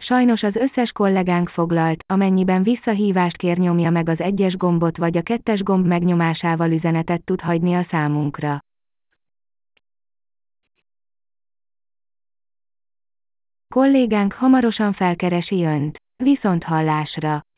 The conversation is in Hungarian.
Sajnos az összes kollégánk foglalt, amennyiben visszahívást kér, nyomja meg az 1-es gombot vagy a 2-es gomb megnyomásával üzenetet tud hagyni a számunkra. Kollégánk hamarosan felkeresi Önt. Viszonthallásra!